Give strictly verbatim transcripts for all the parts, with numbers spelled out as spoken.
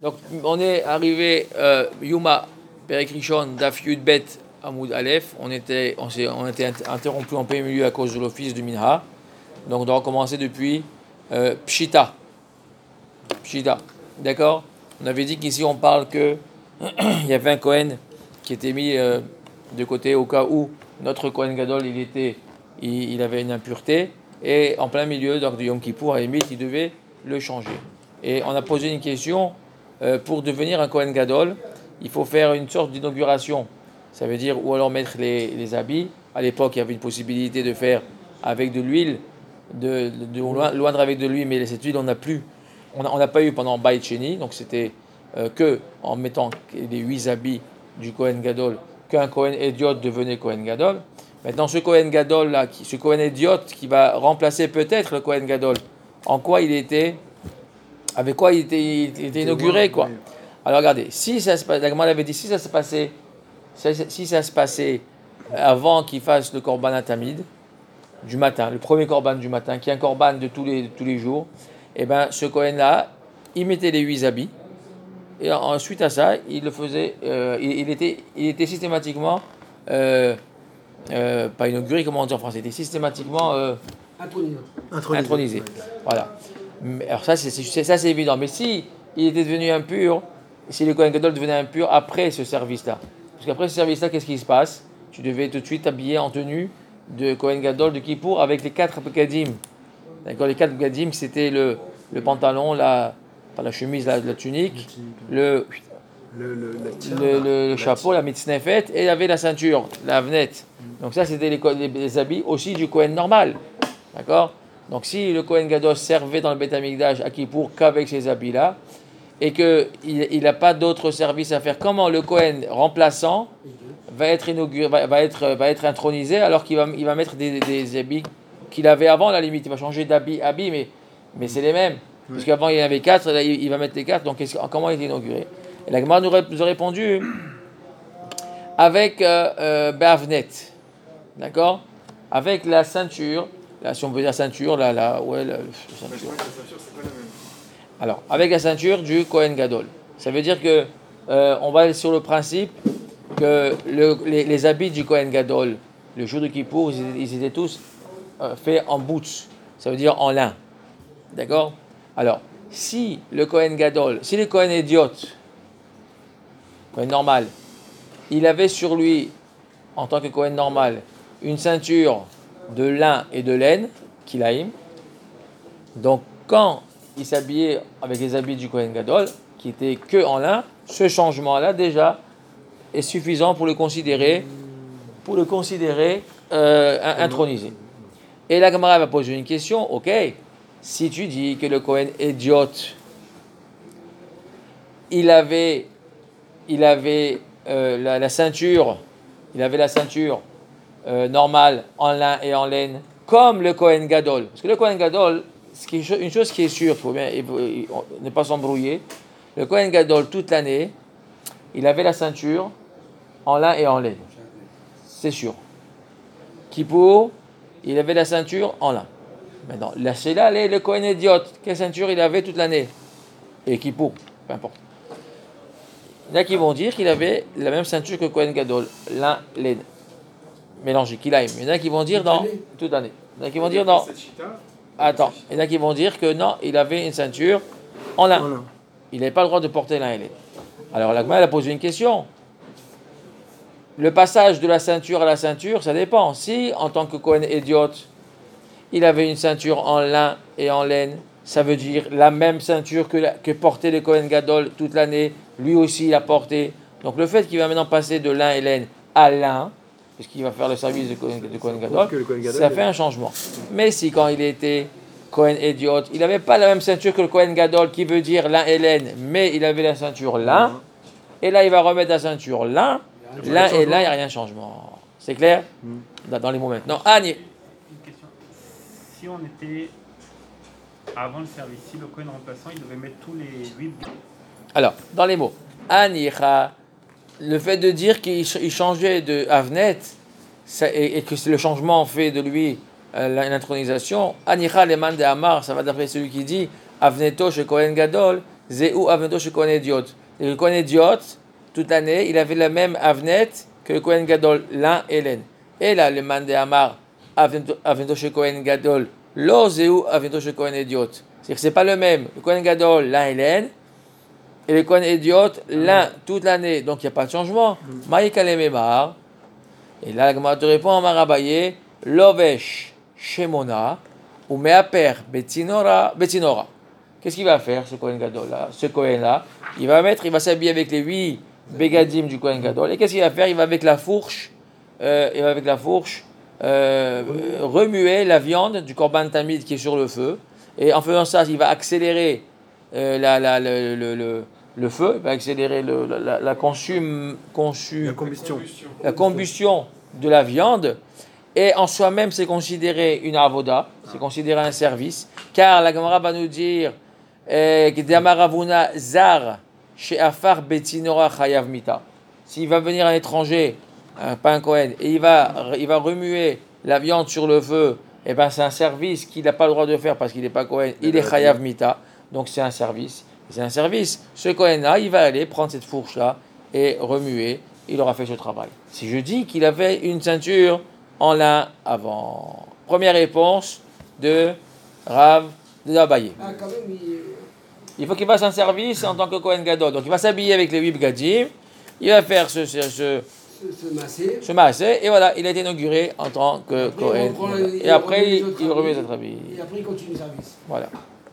Donc, on est arrivé, euh, Yuma, Perek Rishon, Daf Yud Bet, Amoud Aleph. On était, on s'est, on était interrompu en plein milieu à cause de l'office du Minha. Donc, on doit recommencer depuis euh, Pshita. Pshita. D'accord? On avait dit qu'ici, on parle que il y avait un Kohen qui était mis euh, de côté au cas où notre Kohen Gadol, il, était, il, il avait une impureté. Et en plein milieu, donc, de Yom Kippour, à la limite, il devait le changer. Et on a posé une question. Euh, pour devenir un Kohen Gadol, il faut faire une sorte d'inauguration. Ça veut dire, ou alors mettre les, les habits. À l'époque, il y avait une possibilité de faire avec de l'huile, de, de, de loindre avec de l'huile, mais cette huile, on n'a plus. On n'a pas eu pendant Beit Sheni, donc c'était euh, que en mettant les huit habits du Kohen Gadol qu'un Kohen Idiot devenait Kohen Gadol. Maintenant, ce Kohen Gadol là, ce Kohen Idiot qui va remplacer peut-être le Kohen Gadol, en quoi il était, avec quoi il était, il était inauguré, quoi. Alors regardez, si ça se passe, la Gemara avait dit, si ça se passait, si ça se passait avant qu'il fasse le Korban Tamid du matin, le premier Korban du matin, qui est un Korban de tous les, de tous les jours, et ben ce Kohen là, il mettait les huit habits. Et ensuite à ça, il le faisait, euh, il, il, était, il était systématiquement, euh, euh, pas inauguré, comment on dit en français, il était systématiquement euh, intronisé. intronisé. intronisé. Voilà. Mais, alors ça c'est, c'est, ça, c'est évident. Mais si il était devenu impur, si le Kohen Gadol devenait impur après ce service-là, parce qu'après ce service-là, qu'est-ce qui se passe? Tu devais tout de suite t'habiller en tenue de Kohen Gadol de Kippour avec les quatre Begadim. D'accord, les quatre Begadim, c'était le, le pantalon, la, la chemise, la, la tunique, le, le, le, le, le, le chapeau, la mitznefet, et il y avait la ceinture, la venette. Donc ça, c'était les, les, les habits aussi du Kohen normal. D'accord? Donc si le Kohen Gadol servait dans le Beth Amikdash à Kippour qu'avec ces habits-là, et qu'il n'a pas d'autre service à faire, comment le Kohen remplaçant va être, inauguré, va, va être, va être intronisé alors qu'il va, il va mettre des, des habits qu'il avait avant, à la limite, il va changer d'habit, habit, mais, mais c'est les mêmes. Oui. Parce qu'avant il y en avait quatre, là, il, il va mettre les quatre, donc comment il est inauguré? Et la Gemara nous, nous a répondu avec euh, euh, Be'avnet, d'accord? Avec la ceinture, là, si on veut dire ceinture, là, là, ouais, la, la ceinture. Alors, avec la ceinture du Kohen Gadol. Ça veut dire que euh, on va sur le principe que le, les, les habits du Kohen Gadol, le jour de Kippour, ils, ils étaient tous euh, faits en boots. Ça veut dire en lin. D'accord? Alors, si le Kohen Gadol, si le Kohen Idiot, Kohen normal, il avait sur lui, en tant que Kohen normal, une ceinture de lin et de laine, kilaïm, donc quand il s'habillait avec les habits du Kohen Gadol, qui étaient que en lin, ce changement-là déjà est suffisant pour le considérer, pour le considérer euh, intronisé. Et la Gemara va poser une question. Ok, si tu dis que le Kohen Idiot, il avait, il avait euh, la, la ceinture, il avait la ceinture euh, normale en lin et en laine, comme le Kohen Gadol, parce que le Kohen Gadol, ce qui est une chose qui est sûre, il faut bien il faut, il, ne pas s'embrouiller. Le Kohen Gadol, toute l'année, il avait la ceinture en lin et en laine. C'est sûr. Kippour, il avait la ceinture en lin. Maintenant, là, c'est là le Kohen Idiot. Quelle ceinture il avait toute l'année? Et Kippour, peu importe. Il y en a qui vont dire qu'il avait la même ceinture que le Kohen Gadol, lin, laine. Mélangé, qu'il aime. Il y en a qui vont dire non, toute l'année. Il y en a qui vont dire non. Attends, il y en a qui vont dire que non, il avait une ceinture en lin. Il n'avait pas le droit de porter lin et laine. Alors la Gemara a posé une question. Le passage de la ceinture à la ceinture, ça dépend. Si, en tant que Kohen Idiot, il avait une ceinture en lin et en laine, ça veut dire la même ceinture que, la, que portait le Kohen Gadol toute l'année, lui aussi il a porté. Donc le fait qu'il va maintenant passer de lin et laine à lin, puisqu'il va faire le service de Kohen, de Kohen Gadol, Gadol, ça fait un changement. Mais si quand il était Kohen Idiot, il n'avait pas la même ceinture que le Kohen Gadol, qui veut dire lin et laine, mais il avait la ceinture lin, et là il va remettre la ceinture lin, lin et lin, il n'y a rien de changement. C'est clair? mm. Dans les mots maintenant. Annie. Une question. Si on était avant le service, si le Kohen remplaçant, il devait mettre tous les huit. Alors, dans les mots. Anicha. Le fait de dire qu'il changeait de Avnet ça, et, et que le changement fait de lui euh, l'intronisation, Anicha leman de Amar, ça va d'après celui qui dit Avneto chez Kohen Gadol, Zéou Avneto chez Kohen Idiot. Et le Kohen Idiot, toute l'année, il avait la même Avnet que le Kohen Gadol, l'un et l'un. Et là, le Mandé Amar, Avneto chez Kohen Gadol, Lo Zéou Avneto chez Kohen Idiot. C'est-à-dire que ce n'est pas le même. Le Kohen Gadol, l'un et l'un. Et le Kohen Idiot, l'un toute l'année. Donc il n'y a pas de changement. Maïka le Memar. Et là, la Gemara te répond, Amar Abaye, Lovesh Shemona, ou Meaper Betinora. Betinora. Qu'est-ce qu'il va faire, ce Kohen Gadol là, ce Kohen là? Il va mettre, il va s'habiller avec les huit Begadim du Kohen Gadol. Et qu'est-ce qu'il va faire? Il va avec la fourche, euh, il va avec la fourche euh, remuer la viande du Korban Tamid qui est sur le feu. Et en faisant ça, il va accélérer euh, la, la, le, le, le, le feu, il va accélérer le, la, la, consum, consum, la combustion. la combustion de la viande. Et en soi-même, c'est considéré une avoda, c'est considéré un service, car la Gemara va nous dire que Damaravuna zar chez Afar Betinora Chayav Mita. S'il va venir un étranger, un, pas un Kohen, et il va, il va remuer la viande sur le feu, et ben c'est un service qu'il n'a pas le droit de faire parce qu'il n'est pas Kohen, il est Chayav Mita, donc c'est un service. C'est un service. Ce Kohen-là, il va aller prendre cette fourche-là et remuer, il aura fait ce travail. Si je dis qu'il avait une ceinture en lin avant. Première réponse de Rav de Abaye. Ah, quand même, il... Il faut qu'il fasse un service en tant que Kohen Gadol. Donc il va s'habiller avec les huit Gadim, il va faire ce, ce, ce, se masser. se masser, et voilà, il a été inauguré en tant que Après, Kohen. le, et après, il, il remet notre habit. Et après, il continue le service. Voilà.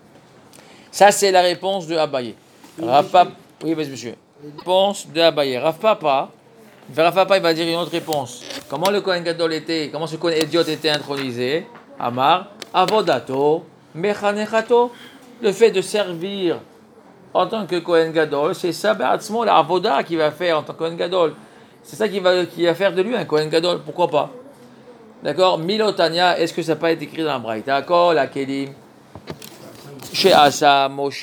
Ça, c'est la réponse de Abaye. Rav Papa, oui, vas-y, monsieur. Réponse de Abaye. Rav Papa, Rav Papa, il va dire une autre réponse. Comment le Kohen Gadol était, comment ce Kohen Idiot était intronisé? Amar, Avodato, Mechanechato. Le fait de servir en tant que Kohen Gadol, c'est ça, Be'atzmo, la Avoda qu'il va faire en tant que Kohen Gadol. C'est ça qui va, qui va faire de lui un Kohen Gadol, pourquoi pas? D'accord? Milotania, est-ce que ça n'a pas été écrit dans la Braïta? D'accord, la Kelim. Chez Asa, Moshe,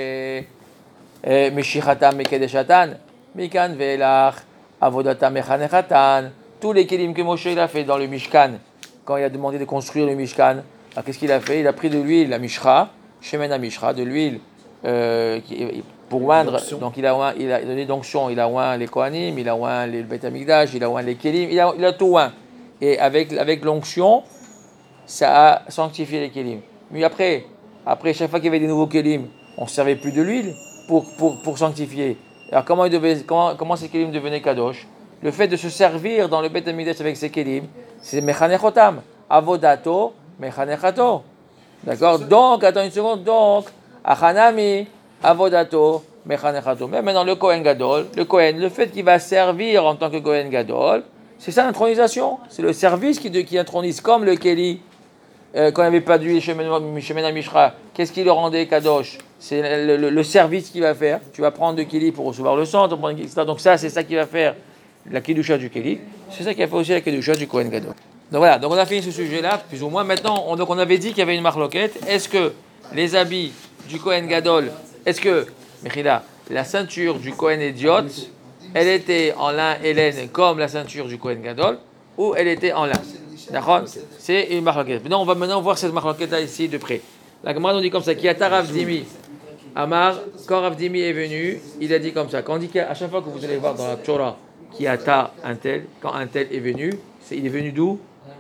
Meshichatan, Mekedeshatan, Mikan Velach, Avodata, Mechanechatan. Tous les Kelim que Moshe il a fait dans le Mishkan, quand il a demandé de construire le Mishkan, alors qu'est-ce qu'il a fait? Il a pris de l'huile, la Mishra, Shemen Mishra, de l'huile euh, pour oindre. Donc il a, oint, il a donné d'onction, il a oint les Kohanim, il a oint les Beth Amikdash, il a oint les Kelim, il a, il a tout oint. Et avec, avec l'onction, ça a sanctifié les Kelim. Mais après, après, chaque fois qu'il y avait des nouveaux Kelim, on ne servait plus de l'huile pour, pour, pour sanctifier. Alors comment, il devait, comment, comment ces Kelim devenaient Kadosh? Le fait de se servir dans le Beth Amikdash avec ces Kelim, c'est Mechanechotam, Avodato, Mechanechato. D'accord? Donc, attends une seconde, donc, Achanami, Avodato, Mechanechato. Mais maintenant, le Kohen Gadol, le Kohen, le fait qu'il va servir en tant que Kohen Gadol, c'est ça l'intronisation. C'est le service qui, de, qui intronise, comme le Keli, euh, quand il n'y avait pas d'huile chez Mena Mishra, qu'est-ce qui le rendait Kadosh? C'est le, le, le service qu'il va faire. Tu vas prendre de Keli pour recevoir le sang, et cetera. Donc, ça, c'est ça qui va faire la Kedusha du Keli. C'est ça qui a fait aussi la Kedusha du Kohen Gadol. Donc voilà, donc on a fini ce sujet-là, plus ou moins. Maintenant, on, donc on avait dit qu'il y avait une marloquette. Est-ce que les habits du Kohen Gadol, est-ce que, Mechila, la ceinture du Kohen Idiot, elle était en lin et laine comme la ceinture du Kohen Gadol, ou elle était en lin? D'accord? C'est une marloquette. Maintenant, on va maintenant voir cette marloquette-là ici de près. La Gemara nous dit comme ça, Kiata Rav Dimi, Amar, quand Rav Dimi est venu, il a dit comme ça. Quand on dit qu'à chaque fois que vous allez voir dans la Torah, Kiata un tel, quand un tel est venu, c'est, il est venu d'où?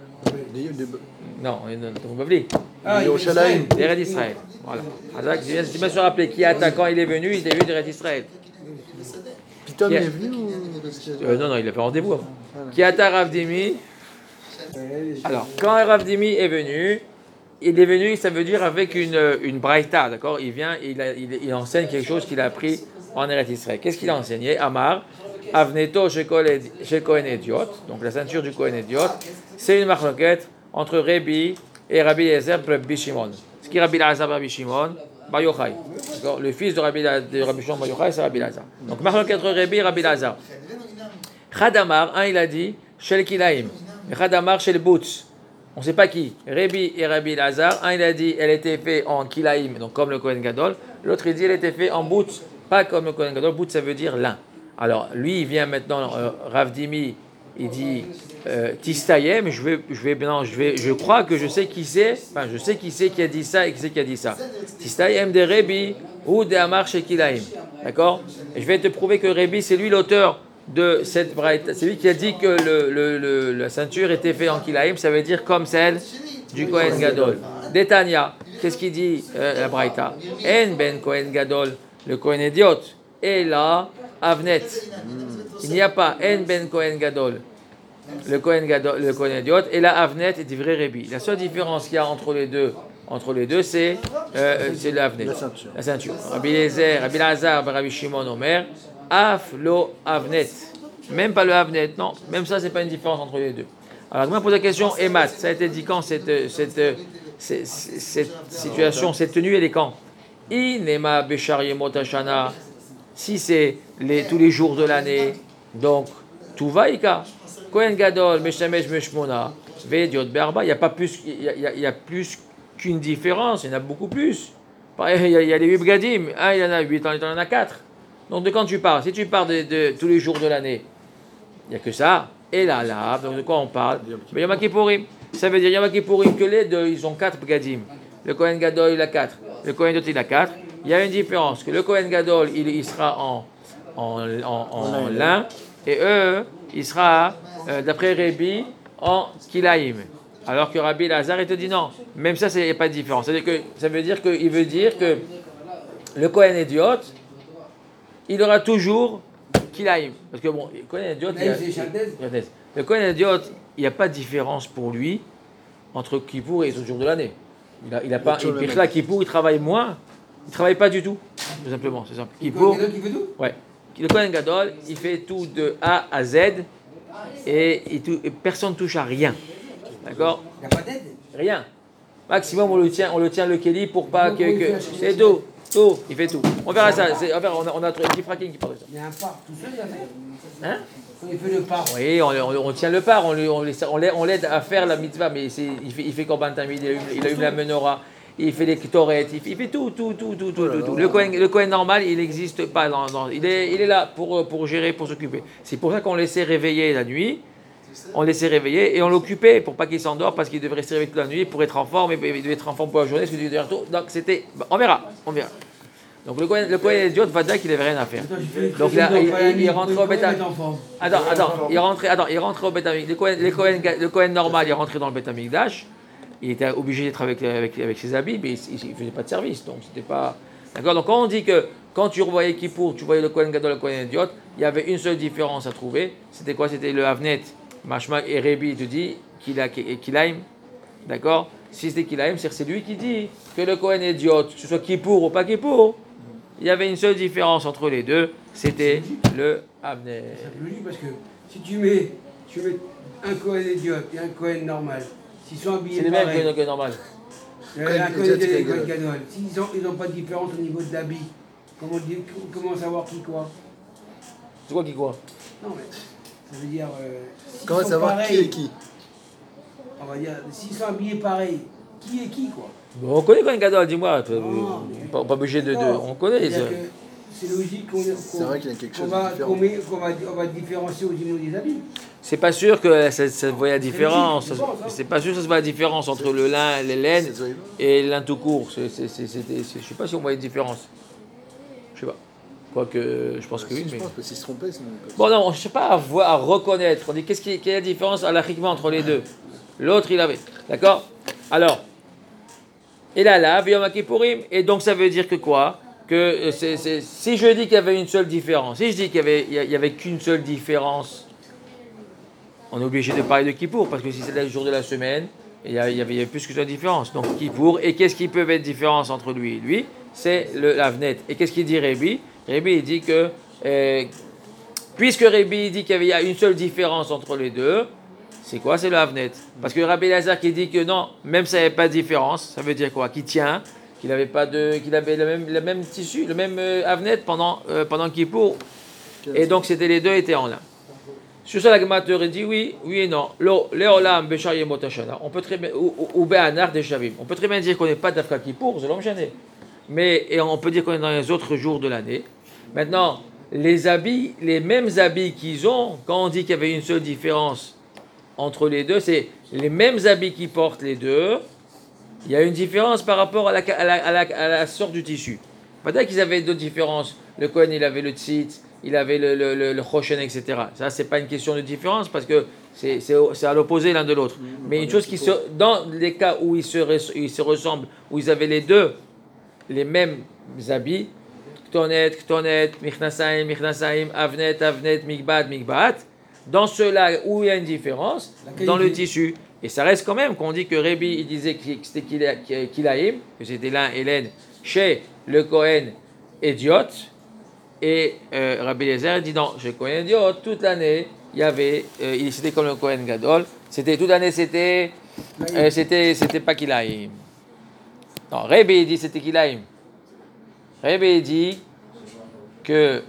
Non, on va oublier. Ah, Yerushalayim. D'Eretz Israël. Voilà. Alors, je viens de me rappeler qui attaquant il est venu, il est venu d'Eretz Israël. Pitom il est venu ou... euh, Non, non, il a fait rendez-vous avant. Qui attaque Rav Dimi. Alors, quand Rav Dimi est venu, il est venu, ça veut dire avec une, une braïta, d'accord? Il vient, il, a, il, il enseigne quelque chose qu'il a appris en Eretz Israël. Qu'est-ce qu'il a enseigné? Amar, Avneto chez Kohen Idiot, donc la ceinture du Kohen Idiot, c'est une marloquette entre Rabbi et Rabbi Eliezer Rabbi Shimon. Ce qui est Rabbi Eliezer Rabbi Shimon, Bar Yochai. Le fils de Rabbi, de Rabbi Shimon Bar Yochai, c'est Rabbi Eliezer. Donc marloquette entre Rabbi et Rabbi Eliezer. Chadamar, un il a dit, Shel Kilaim. Chadamar Shel Butz. On ne sait pas qui. Rabbi et Rabbi Eliezer, un il a dit, elle était faite en Kilaim, donc comme le Kohen Gadol. L'autre il dit, elle était faite en Butz, pas comme le Kohen Gadol. Butz ça veut dire lin. Alors, lui, il vient maintenant, euh, Rav Dimi, il dit euh, Tistayem, je vais, je vais, non, je vais, je crois que je sais qui c'est, enfin, je sais qui c'est qui a dit ça et qui c'est qui a dit ça. Tistayem de Rebi, ou de Amar Shekilaim. D'accord? Et je vais te prouver que Rébi, c'est lui l'auteur de cette braïta. C'est lui qui a dit que le, le, le, la ceinture était faite en Kilaim, ça veut dire comme celle du Kohen Gadol. Détania, qu'est-ce qu'il dit euh, la braïta? En ben Kohen Gadol, le Kohen idiot, et là, Avnet. Il n'y a pas En ben Kohen Gadol, le Kohen Gadol, le Kohen idiot, et là, Avnet est vrai Rébi. La seule différence qu'il y a entre les deux, entre les deux, c'est euh, c'est l'Avnet, La ceinture. La ceinture. Rabbi Eliezer, Rabbi Lazar, Rabbi Shimon Omer, Af lo Avnet. Même pas le Avnet, non. Même ça, c'est pas une différence entre les deux. Alors, je me pose la question, Emat, ça a été dit quand cette, cette, cette, cette situation, cette tenue, elle est quand? Inema Beshar Yemot Hashana, si c'est les, tous les jours de l'année, donc, tout va Ika. Kohen Gadol, Meshamesh Meshmona, Vediot Berba, il n'y a pas plus, il y a, il y a, il y a plus qu'une différence, il y en a beaucoup plus. Il y a, il y a les huit Bgadim, un, il y en a huit, il y en a quatre. Donc, de quand tu parles? Si tu parles de, de tous les jours de l'année, il n'y a que ça. Et là, là, donc de quoi on parle? Mais Yom Kippourim. Ça veut dire Yom Kippourim que les deux, ils ont quatre Bgadim. Le Kohen Gadol, il a quatre. Le Kohen Gadol, il a quatre. Il y a une différence, que le Kohen Gadol, il, il sera en, en, en, en lin, et eux, il sera, euh, d'après Rébi, en Kilaïm. Alors que Rabbi Lazar, il te dit non. Même ça, il n'y a pas de différence. C'est-à-dire que, ça veut dire qu'il veut dire que le Kohen idiot, il aura toujours Kilaïm. Parce que bon, le Kohen idiot, il y a, il, le Kohen idiot, il n'y a pas de différence pour lui entre Kippour et les autres jours de l'année. Il n'a il a pas. Et puis là, Kippour, il travaille moins. Il ne travaille pas du tout, tout simplement. C'est simple. Kippour, ouais. Le Kohen Gadol, il fait tout de A à Z et, et, tout, et personne ne touche à rien. D'accord? Il n'y a pas d'aide? Rien. Maximum, on le tient, on le tient le Kelly pour pas que. que c'est tout. Tout. Il fait tout. On verra ça. C'est, on, verra, on, a, on a un petit fracking qui parle de ça. Il y a un part tout seul, il a fait. Hein? Il fait le part. Oui, on, on, on tient le part, on, lui, on, on, l'aide, on l'aide à faire la mitzvah, mais c'est, il fait, il fait Korban Tamid, il a eu, il a eu la menorah, il fait les ktoret, il fait, il fait tout, tout, tout, tout, tout, tout, tout. Le Kohen, le Kohen normal, il n'existe pas. Dans, dans, il, est, il est là pour, pour gérer, pour s'occuper. C'est pour ça qu'on laissait réveiller la nuit, on laissait réveiller et on l'occupait pour pas qu'il s'endort parce qu'il devrait se réveiller toute la nuit pour être en forme, et il devait être en forme pour la journée, parce qu'il devait tout. Donc c'était, on verra, on verra. Donc le Kohen, le Kohen idiot va dire qu'il n'avait rien à faire. Donc là, il, il, il rentre au Beth Amikdash. Attends, attends, il rentre, attends, il rentre au Beth Amikdash. Le Kohen, le Kohen, le Kohen normal, il est rentré dans le Beth Amikdash. Il était obligé d'être avec, avec, avec ses habits, mais il ne faisait pas de service. Donc c'était pas. D'accord. Donc quand on dit que quand tu revoyais Kippour, tu voyais le Kohen Gadol, le Kohen idiot, il y avait une seule différence à trouver. C'était quoi? C'était le Avnet, Mashma et Rébi, il te dit qu'il a Kilaim. D'accord. Si c'était Kilaim, c'est lui qui dit que le Kohen idiot, que ce soit Kippour ou pas Kippour, il y avait une seule différence entre les deux, c'était le Avnet. C'est logique parce que si tu mets, tu mets un Kohen idiot et un Kohen normal, s'ils sont habillés c'est les mêmes pareil, que le normal. un Kohen idiot et un Kohen Gadol, s'ils n'ont pas de différence au niveau de l'habit, comment, dire, comment savoir qui quoi? C'est quoi qui quoi? Non mais, ça veut dire... Euh, Comment savoir pareils, qui est qui? On va dire, s'ils sont habillés pareil, qui est qui quoi? Bon, on connaît Kohen Gadol, dis-moi. Non, pas, pas obligé de, de. On connaît. C'est, c'est logique qu'on, qu'on, c'est vrai qu'il y a quelque chose va, de différent. qu'on, met, qu'on va, on va différencier au niveau des habits. C'est pas sûr que ça, ça se voit la différence. C'est, logique, c'est, bon, c'est pas sûr que ça se voit la différence entre le lin, les laines et le lin tout court. C'est, c'est, c'est, c'est, c'est, je sais pas si on voit une différence. Je sais pas. Quoique, je pense que oui. Je mais... pense que s'ils se trompaient, sinon. Bon, non, je sais pas à voir, à reconnaître. On dit qu'est-ce qui, quelle est la différence alachiquement entre les deux? L'autre, il avait. D'accord? Alors. Et là, là, Yom Kippourim. Et donc, ça veut dire que quoi? Que c'est, c'est, si je dis qu'il y avait une seule différence, si je dis qu'il y avait, il y avait qu'une seule différence, on est obligé de parler de Kippour, parce que si c'est le jour de la semaine, il y, a, il y avait, il y avait plus que seule différence. Donc, Kippour. Et qu'est-ce qui peut être différence entre lui et lui? C'est le l'Avnet. Et qu'est-ce qu'il dit Rébi? Rébi, il dit que, euh, puisque Rébi dit qu'il y a une seule différence entre les deux, c'est quoi? C'est le Avnet. Parce que Rabbi Lazar qui dit que non, même ça n'avait pas de différence, ça veut dire quoi? Qu'il tient, qu'il avait pas de, qu'il avait le même, le même tissu, le même euh, Avnet pendant euh, pendant Kippour. Et donc c'était les deux étaient en l'un. Sur ça, la Gemara te dit oui, oui et non. Léolam Beshar Yemot Hashana. On peut très bien ou Be'anar des Shavim. On peut très bien dire qu'on n'est pas d'Afka Kippour, c'est l'homme gêné. Mais et on peut dire qu'on est dans les autres jours de l'année. Maintenant, les habits, les mêmes habits qu'ils ont, quand on dit qu'il y avait une seule différence entre les deux, c'est les mêmes habits qu'ils portent les deux. Il y a une différence par rapport à la, à la, à la, à la sorte du tissu. Peut-être qu'ils avaient d'autres différences. Le Kohen, il avait le tzitz, il avait le, le, le, le choshen, et cetera. Ça, c'est pas une question de différence parce que c'est, c'est, c'est à l'opposé l'un de l'autre. Mmh, Mais une chose qui se, dans les cas où ils se, ils se ressemblent, où ils avaient les deux, les mêmes habits, Ktonet, Ktonet, Michnasaim, Michnasaim, Avnet, Avnet, Mikbat, Mikbat, dans ceux-là où il y a une différence, dans le tissu. Et ça reste quand même qu'on dit que Rébi, il disait que c'était Kilaïm, que c'était l'un Hélène, chez le Kohen Idiot, et euh, Rabbi Eliezer dit non, chez le Kohen Idiot, toute l'année, il y avait, euh, c'était comme le Kohen Gadol, c'était, toute l'année, c'était, euh, c'était, c'était pas Kilaïm. Non, Rébi dit c'était Kilaïm. Rébi dit que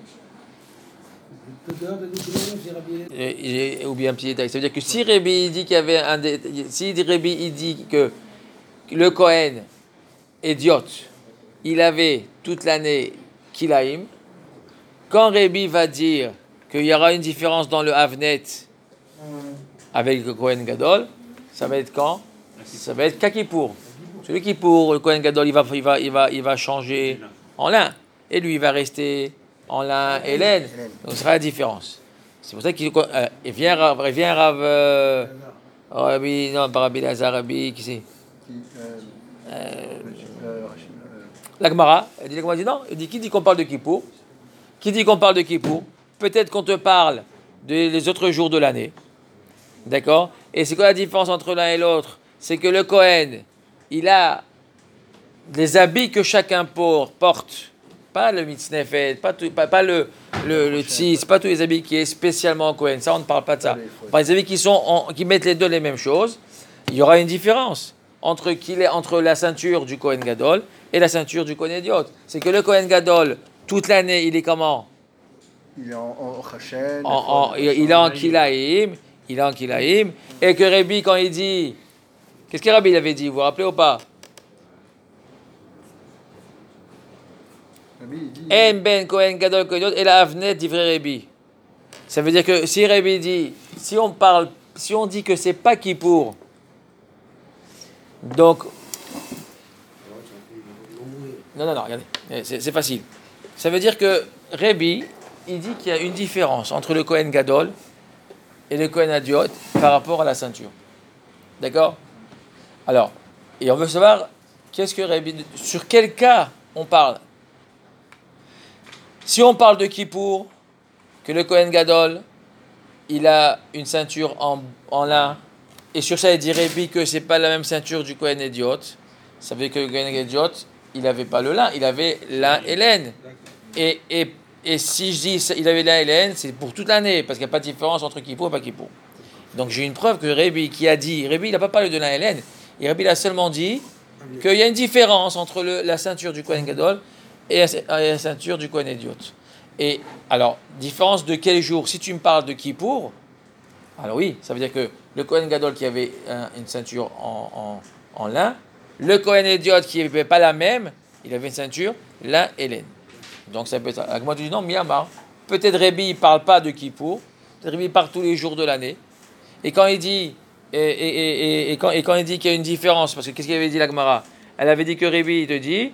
j'ai oublié un petit détail. Ça veut dire que si Rébi dit qu'il y avait un dé... si Rébi il dit que le Kohen Idiot, il avait toute l'année Kilaïm, quand Rébi va dire qu'il y aura une différence dans le Havnet avec le Kohen Gadol, ça va être quand? Ça va être Kakipour. Celui qui pour le Kohen Gadol, il va, il va, il va, il va changer en lin, et lui il va rester en lin et laine. Donc, ce sera la différence. C'est pour ça qu'il euh, il vient Rav, il vient Rav, euh, Rabbi, non, pas Rabbi Lazar, Rabbi, qui c'est euh, La Gemara. Elle dit, dit non. Elle dit, qui dit qu'on parle de Kippour? Qui dit qu'on parle de Kippour? Peut-être qu'on te parle des autres jours de l'année. D'accord? Et c'est quoi la différence entre l'un et l'autre? C'est que le Kohen, il a les habits que chacun porte. Pas le mitznefet, pas, tout, pas, pas le, le, le tzitz, pas tous les habits qui est spécialement Kohen. Ça, on ne parle pas de ça. Par les habits qui, sont en, qui mettent les deux les mêmes choses, il y aura une différence entre, qu'il est, entre la ceinture du Kohen Gadol et la ceinture du Kohen Idiot. C'est que le Kohen Gadol, toute l'année, il est comment? Il est en, en Chachen, en, en, il, il est en Kilaïm, il est en Kilaïm, et que Rabbi, quand il dit, qu'est-ce que Rabbi il avait dit, vous vous rappelez ou pas? En ben Kohen Gadol Kohen Idiot et la Avnet divrei Rabbi. Ça veut dire que si Rabbi dit, si on parle, si on dit que c'est pas Kippour, donc non non non, regardez, c'est, c'est facile. Ça veut dire que Rabbi, il dit qu'il y a une différence entre le Kohen Gadol et le Kohen Idiot par rapport à la ceinture. D'accord? Alors, et on veut savoir qu'est-ce que Rabbi, sur quel cas on parle. Si on parle de Kippour, que le Kohen Gadol, il a une ceinture en, en lin, et sur ça il dit Rabbi que c'est pas la même ceinture du Kohen Idiot, ça veut dire que le Kohen Idiot, il avait pas le lin, il avait lin et laine. Et, et, et si je dis il avait lin et laine, c'est pour toute l'année, parce qu'il n'y a pas de différence entre Kippour et pas Kippour. Donc j'ai une preuve que Rabbi qui a dit, Rabbi il n'a pas parlé de lin et laine, et Rabbi il a seulement dit qu'il y a une différence entre le, la ceinture du Kohen Gadol et la ceinture du Kohen Idiot. Et alors, différence de quel jour? Si tu me parles de Kippour, alors oui, ça veut dire que le Kohen Gadol qui avait un, une ceinture en, en, en lin, le Kohen Idiot qui n'avait pas la même, il avait une ceinture lin et laine. Donc ça peut être ça. Moi tu dis non, Miyamar. Peut-être Rabbi il ne parle pas de Kippour, peut-être Rabbi il parle tous les jours de l'année. Et quand il dit, et, et, et, et, quand, et quand il dit qu'il y a une différence, parce que qu'est-ce qu'il avait dit la Gemara? Elle avait dit que Rabbi il te dit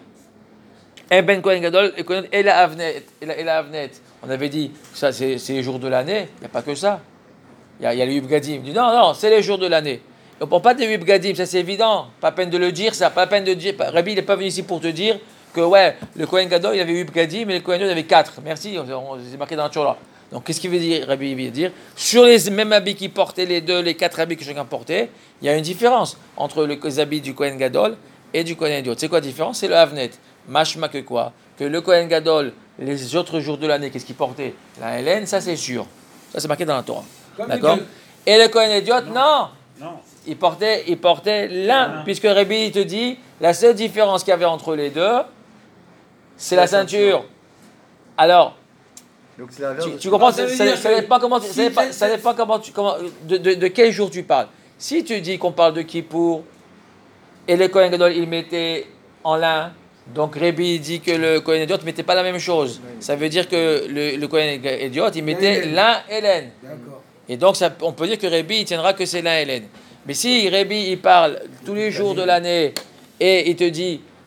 Eh ben Kohen Gadol et la Avnet, et la, et la Avnet. On avait dit ça c'est, c'est les jours de l'année. Il n'y a pas que ça. Il y a, il y a les Huit Gadim. Il dit non non, c'est les jours de l'année. On ne parle pas des Huit Gadim, ça c'est évident. Pas peine de le dire, ça. Pas peine de dire. Rabbi il n'est pas venu ici pour te dire que ouais, le Kohen Gadol il avait Huit Gadim, mais le Kohen Idiot il avait quatre. Merci. On, on, c'est marqué dans la Torah. Donc qu'est-ce qu'il veut dire Rabbi? Il veut dire sur les mêmes habits qui portaient les deux, les quatre habits que chacun portait, il y a une différence entre les habits du Kohen Gadol et du Kohen Idiot. C'est quoi la différence? C'est le Havnet. Mashma que quoi? Que le Kohen Gadol, les autres jours de l'année, qu'est-ce qu'il portait? La Hélène, ça c'est sûr. Ça c'est marqué dans la Torah. D'accord? Et le Kohen Idiot, non. non. non. Il portait, il portait l'un, puisque Rabbi il te dit, la seule différence qu'il y avait entre les deux, c'est la, la ceinture. ceinture. Alors, donc, c'est tu, tu comprends? Ça, ça, ça dépend comment, ça dépend, ça dépend comment tu, comment, de, de, de quel jour tu parles. Si tu dis qu'on parle de Kippour, et le Kohen Gadol, il mettait en lin, donc Rabbi dit que le Kohen Idiot ne mettait pas la même chose. Oui. Ça veut dire que le, le Kohen Idiot, il mettait lin et laine. Et donc, ça, on peut dire que Rabbi, il tiendra que c'est lin et laine. Mais si Rabbi, il parle tous les jours de l'année, et il te dit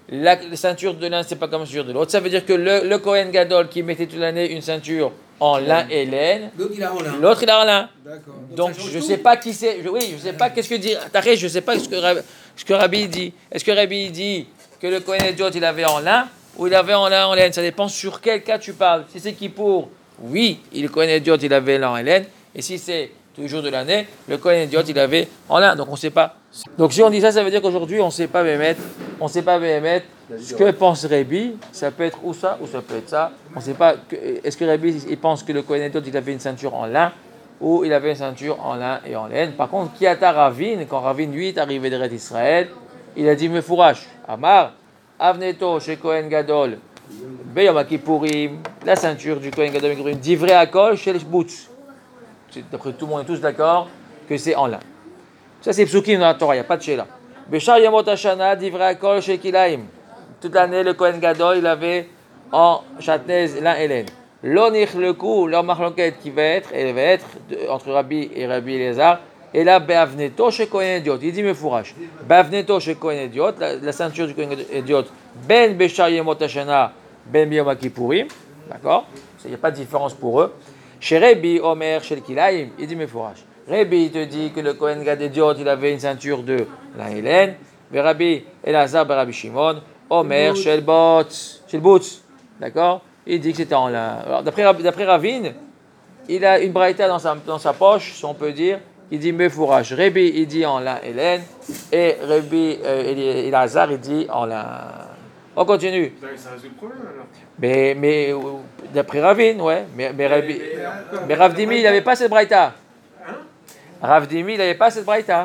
la, la ceinture de l'un, c'est pas comme la ceinture de l'autre. Ça veut dire que le, le Kohen Gadol qui mettait toute l'année une ceinture en lin et laine, L'autre, il a en lin. l'autre il a en lin. D'accord. Donc ça change je tout. sais pas qui c'est. je- Oui, je sais pas qu'est-ce que dit. Tarek, je sais pas ce que, Rab- ce que Rabbi dit. Est-ce que Rabbi dit que le Kohen Ediot il avait en lin ou il avait en lin en laine? Ça dépend sur quel cas tu parles. Si c'est qui pour, oui, le Kohen Ediot il avait lin en laine. Et si c'est toujours de l'année, le Kohen Ediot il avait en lin. Donc on sait pas. Donc si on dit ça, ça veut dire qu'aujourd'hui on sait pas Béhémet, on sait pas Béhémet ce que pense Rabbi. Ça peut être ou ça ou ça peut être ça. On sait pas. que- Est-ce que Rabbi il pense que le Kohen Ediot il avait une ceinture en lin? Où il avait une ceinture en lin et en laine. Par contre, Kiata Ravin, quand Ravin lui est arrivé de Ret Israël, il a dit Mefourash, Amar, Avneto chez Kohen Gadol, Beyom Kippourim, la ceinture du Kohen Gadol, Kippourim, Divrei Akol chez les Boots. D'après tout le monde est tous d'accord que c'est en lin. Ça, c'est Psukim dans la Torah, il n'y a pas de Sheila. Beshar Yamot Hashana, Divrei Akol chez Kilaim. Toute l'année, le Kohen Gadol, il avait en chatnez lin et laine. L'onich le coup, leur marloquette qui va être, elle va être de- entre Rabbi et Rabbi Eliezer. Et là, Beavneto chez Kohen Ediot. Il dit, mais fourrage. Beavneto chez Kohen Ediot, la, la ceinture du Kohen Ediot, Ben Beshar Yemot Hashana, Ben Biyom Kippourim. D'accord? Il n'y a pas de différence pour eux. Chez Rabbi Omer, chez le Kilaim, il dit, mais fourrage. Rabbi, il te dit que le Kohen Ediot, il avait une ceinture de la Hélène. Mais Rabbi Elazar, ben Rabbi Shimon, Omer, chez le Botz, chez le Botz. D'accord? Il dit que c'était en lin. Alors, d'après, Rab- d'après Ravine, il a une braïta dans sa, dans sa poche, si on peut dire. Il dit Mefourage. Rabbi, il dit en lin et laine. Et Rabbi euh, Elazar, il dit en lin. On continue. Ça résout le problème alors. Mais, mais euh, d'après Ravine, ouais. Mais, mais, Rabbi- Mais, mais Rav Dimi, il n'avait pas cette braïta. Hein Rav Dimi, il n'avait pas cette braïta. Alors,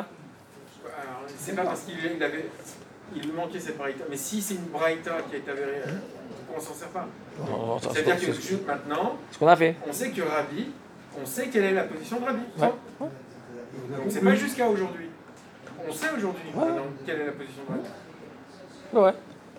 c'est pas parce qu'il il avait, il lui manquait cette braïta. Mais si c'est une braïta qui est avérée, pourquoi on s'en sert pas? On- ça, C'est-à-dire c'est que c'est juste maintenant, ce qu'on a fait. on sait que Rabbi, on sait quelle est la position de Rabbi. Ouais. Donc c'est pas jusqu'à aujourd'hui. On sait aujourd'hui Ouais. maintenant quelle est la position de Rabbi. Ouais.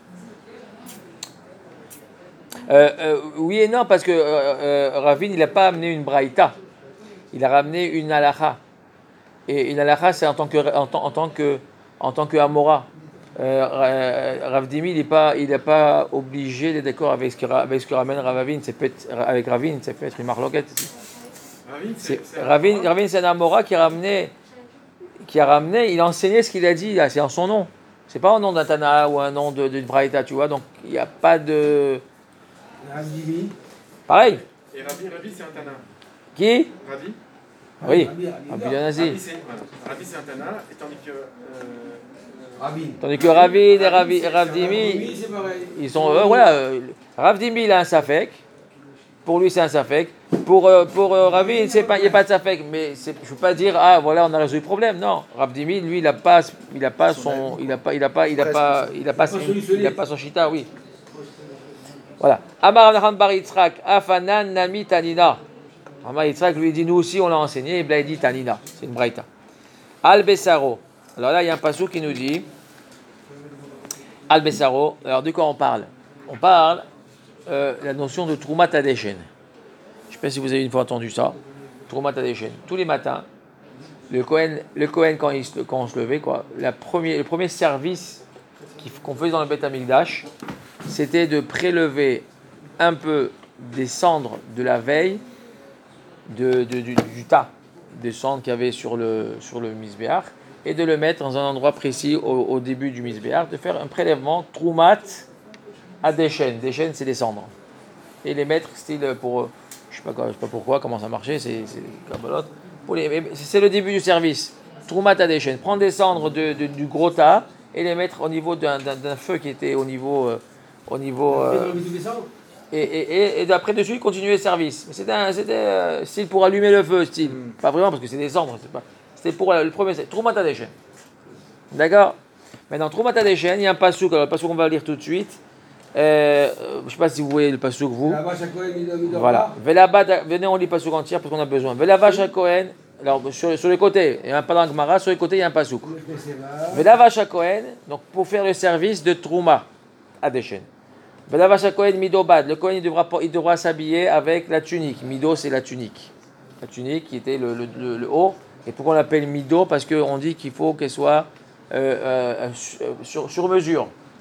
Euh, euh, oui et non, parce que euh, euh, Ravine, il n'a pas amené une braïta. Il a ramené une halakha. Et une halakha, c'est en tant que, en, tant- en tant que, en tant que Amora. Euh, Ra- Rav Dimi, il n'est pas, il est pas obligé d'être d'accord avec ce que, ra- avec ce que ramène Ravine. C'est peut être, avec Ravine, ça peut être une marloquette. Rabbi, C'est, c'est Ravine, Ravine, c'est un Amora qui a ramené, qui a ramené, il a enseigné ce qu'il a dit, là, c'est en son nom. C'est pas un nom d'un Tana ou un nom de, de Braïta, tu vois. Donc, il n'y a pas de. Rav Dimi. Pareil. Et Rabbi, Rabbi c'est un Tana. Qui? Rabbi, Oui. Rabbi, Rabbi, Rabbi Rabbi. Yonazi. Rabbi c'est voilà. Rabbi, c'est un Tana, et tandis que euh, Rabbi. Tandis que Ravine et Ravi- c'est- Rav c'est un Dimi, Oui, c'est pareil. ils sont. euh, voilà. euh, Rav Dimi, il a un Safek. Pour lui, c'est un Safek. Pour, euh, pour euh, Ravine, c'est pas, il n'y a pas de Safek. Mais c'est- je ne veux pas dire, ah, voilà, on a résolu le problème. Non. Rav Dimi, lui, il n'a pas, il a pas son. Il n'a pas, il a pas, il a pas, il a pas, il a pas son Shita, oui. Voilà. Amar Avnachan bar Yitzhak, Afanan Nami Tanina. Amar Yitzhak lui dit, nous aussi, on l'a enseigné. Et il dit Tanina. C'est une braïta. Al Bessaro. Alors là, il y a un passou qui nous dit Al Bessaro. Alors, de quoi on parle? On parle euh, la notion de Troumat Adeshen. Je ne sais pas si vous avez une fois entendu ça. Troumat Adeshen. Tous les matins, le Kohen, le Kohen quand, il se, quand on se levait, quoi, la premier, le premier service qu'il- qu'on faisait dans le Beth Amikdash, c'était de prélever un peu des cendres de la veille de, de- du, du tas des cendres qu'il y avait sur le, sur le Misbéach et de le mettre dans un endroit précis au, au début du Misbéach, de faire un prélèvement Troumat à des chaînes. Des chaînes, c'est des cendres. Et les mettre, style pour, euh, je sais pas, quoi- je sais pas pourquoi, comment ça marchait, c'est c'est Kabbalot. Pour les- mais c'est le début du service. Troumat à des chaînes. Prendre des cendres de, de- du gros tas et les mettre au niveau d'un d'un- d'un feu qui était au niveau, euh, au niveau. euh, et, et, et, et d'après dessus, il continuait le service. Mais C'était un c'était, euh, style pour allumer le feu, style. Pas vraiment parce que c'est des cendres. c'est pas- C'était pour euh, le premier. Troumat à des chaînes. D'accord. Maintenant, Troumat à des chaînes, il y a un passouk. Alors, le passouk qu'on va lire tout de suite. Euh, je ne sais pas si vous voyez le passouk, vous. La vache à Cohen, il il dort Voilà. pas. Velabad, venez, on lit pas passouk entier parce qu'on a besoin. Velavash à Cohen. Alors, sur, sur les côtés, il y a un pas dans le Gemara, sur les côtés, il y a un passouk. Le Peseva. Velavash à Cohen, donc pour faire le service de Trouma à des chaînes. Velavash à Cohen, Midobad. Le Cohen, il devra, pas- il devra s'habiller avec la tunique. Mido, c'est la tunique. La tunique qui était le, le, le- le haut. Et pourquoi on l'appelle Mido? Parce qu'on dit qu'il faut qu'elle soit euh, euh, sur, sur mesure.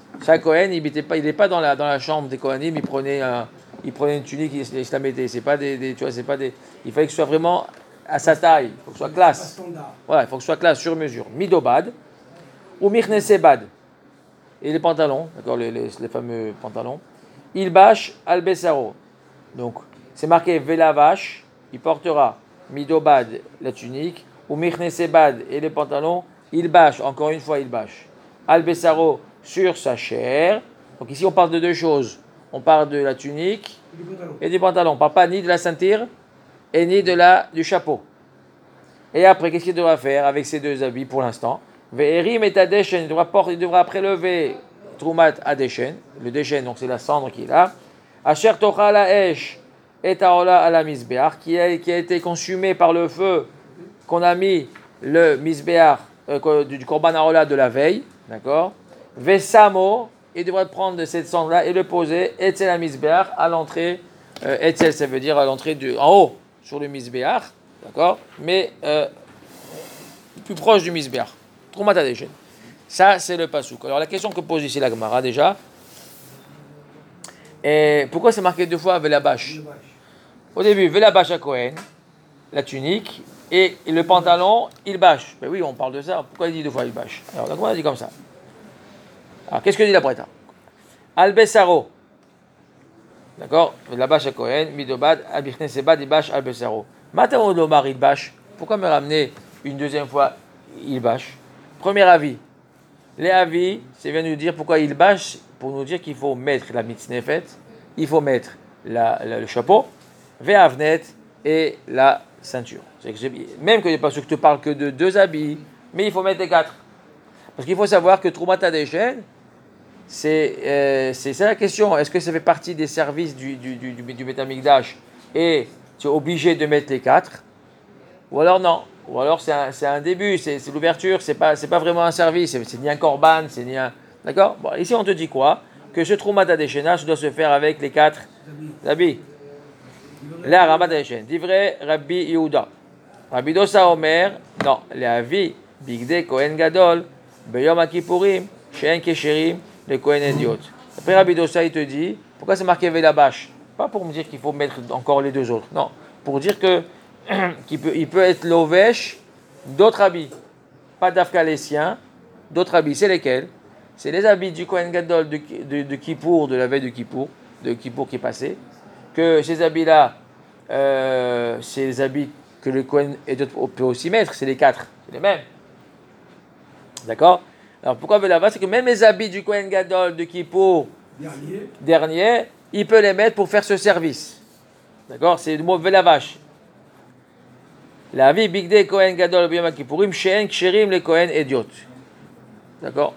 Chaque Kohen, il n'était pas, il n'est pas dans la, dans la chambre des Kohanim, il prenait, un, il prenait une tunique, il, il se la mettait. C'est pas des, des, tu vois, c'est pas des. Il fallait que ce soit vraiment à sa taille, il faut que ce soit classe. Voilà, il faut que ce soit classe sur mesure. Midobad ou Michnesebad. Et les pantalons, d'accord, les, les, les fameux pantalons. Ilbash al-Bessaro. Donc, c'est marqué Velavash, il portera Midobad, la tunique, ou Michnesebad et les pantalons, Ilbash, encore une fois Ilbash. Al-Bessaro sur sa chair. Donc ici on parle de deux choses. On parle de la tunique et du pantalon. On ne parle pas ni de la ceinture et ni de la, du chapeau. Et après, qu'est-ce qu'il devra faire avec ces deux habits pour l'instant? Ve'erim et Adeshen, il devra, porter, il devra prélever Troumat Adeshen, le Deshen, donc c'est la cendre qui est là. Asher Tocha la Esh et Taola à la Misbeach, qui a, qui a été consumé par le feu, qu'on a mis le Misbeach euh, du Korban Aola de la veille, d'accord? Vesamo, il devrait prendre cette cendre-là et le poser, Etzel la Misbeach, à l'entrée, euh, Etzel, ça veut dire à l'entrée du, en haut, sur le Misbeach, d'accord? Mais euh, plus proche du Misbeach. Troumat Adeshen. Ça, c'est le pasouk. Alors, la question que pose ici la Gemara, déjà, et pourquoi c'est marqué deux fois Velabash? Au début, Velabash à Kohen, la tunique, et le pantalon, il bâche. Ben oui, on parle de ça. Pourquoi il dit deux fois il bâche? Alors, la Gemara dit comme ça. Alors, qu'est-ce que dit la Breta? Al-Bessaro. D'accord? Velabash à Kohen, Midobad, Abichne Sebad, il bâche Al-Bessaro. Maintenant, Omar, il bâche. Pourquoi me ramener une deuxième fois il bâche? Premier avis. Les avis, c'est vient nous dire pourquoi il bâche, pour nous dire qu'il faut mettre la mitznefet, il faut mettre la, la, le chapeau, ve'avnet et la ceinture. C'est que même que les pasuk te parlent que de deux habits, mais il faut mettre les quatre. Parce qu'il faut savoir que Troumat Adeshen, c'est, euh, c'est ça la question. Est-ce que ça fait partie des services du, du, du, du, du Beth Amikdash et tu es obligé de mettre les quatre? Ou alors non. Ou alors c'est un, c'est un début, c'est, c'est l'ouverture, c'est pas, c'est pas vraiment un service, c'est, c'est ni un korban, c'est ni un... D'accord? Bon, ici on te dit quoi? Que ce Troumat Adeshen doit se faire avec les quatre habits. Là, Ramat Adeshen. Divrei Rabbi Yehuda. Rabbi Dosa Omer, non, les avis, Bigde Kohen Gadol, Beyom Akipurim, She'en Kesherim, les Kohen Ediot. Après Rabbi Dosa, il te dit, pourquoi c'est marqué Velabash? Pas pour me dire qu'il faut mettre encore les deux autres, non, pour dire que qu'il peut, il peut être l'ovesh d'autres habits, pas d'Afka les siens, d'autres habits. C'est lesquels? C'est les habits du Kohen Gadol de, de, de Kippour, de la veille de Kippour, de Kippour qui est passé. Que ces habits-là, euh, c'est les habits que le Kohen peut aussi mettre, c'est les quatre, c'est les mêmes. D'accord? Alors pourquoi là-bas? C'est que même les habits du Kohen Gadol de Kippour, dernier, dernier il peut les mettre pour faire ce service. D'accord? C'est le mot velavash. La vie Bigde Kohen Gadol Biyom Kippourim She'en Ksherim les Kohen Ediot. D'accord?